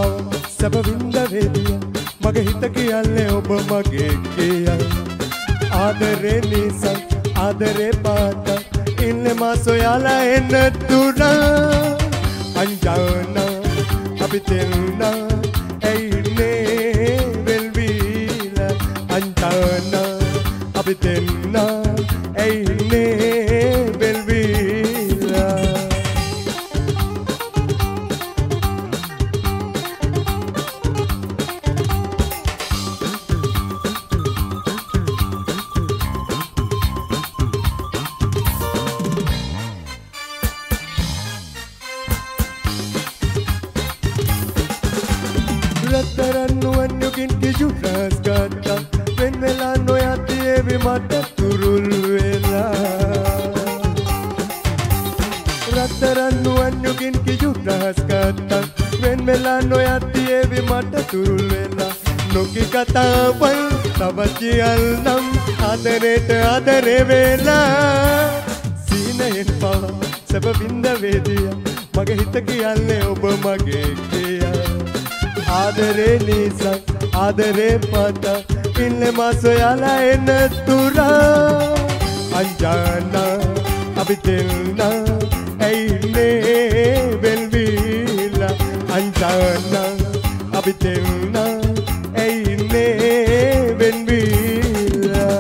පව සැපවින්ද වේදිය මගේ හිත කියන්නේ ඔබ මගේ කියයි ආදරේ නිසා ආදරේ පාත ඉන්නේ මා සොයලා එන්න දුර අංජානා අපි තෙල්නා ඇයිනේ වෙල්විලා අංජානා අපි තෙල්නා ඇයිනේ වෙල්විලා රත්තරන්නුවන්යකින් කිජු රස් ගත්තා වෙන් වෙලා නොයතියේ මට තුරුල් වෙලා රත්තරන්නුවන්යකින් කිජු රස් ගත්තා වෙන් වෙලා නොයතියේ මට තුරුල් වෙලා නොකි කතාවල් තව කියල්නම් ආදරේට ආදරේ වෙලා සීනයෙන් පව සැපවින්ද වේදිය මගේ හිත කියන්නේ ඔබ මගේ කියයි ආදරේ නිසා ආදරේ පාත ඉන්නේ මා සොයලා එන්න තුර අංජානා අපි තෙල්නා ඇයිනේ වෙල්විලා අංජානා අපි තෙල්නා ඇයිනේ වෙල්විලා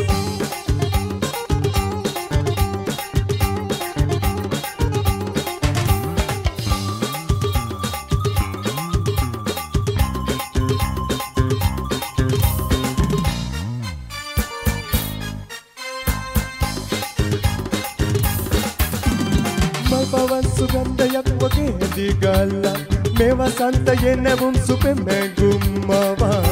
පවන් සුගන්ධයක් වගේ දිගල්ලා මේ වසන්තයේ නැවුම් සුපේ මැගුම්මවා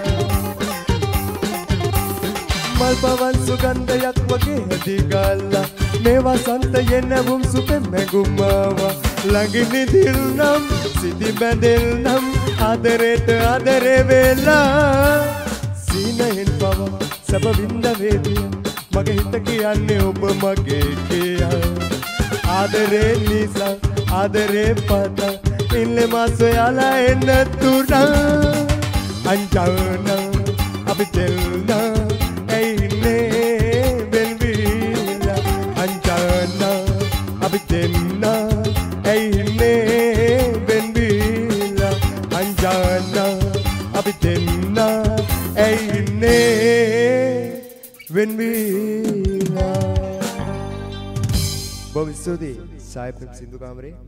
මල් පවන් සුගන්ධයක් වගේ දිගල්ලා මේ වසන්තයේ නැවුම් සුපේ මැගුම්මවා ළඟින් ඉදිල්නම් සිටි බැඳෙල්නම් ආදරේට ආදරේ වෙලා සීනයෙන් පව සැපවින්ද වේදිය මගේ හිත කියන්නේ ඔබ මගේ කියයි ආදරේ නිසා ආදරේ පාත ඉන්නේ මා සොයලා එන්න තුර අංජානා අපි තෙල්නා ඇයිනේ වෙල්විලා අංජානා අපි තෙල්නා ඇයිනේ වෙල්විලා අංජානා අපි තෙල්නා ඇයිනේ වෙල්විලා බොහොම ස්තුතියි සායි ප්‍රේම සින්දු කාමරේ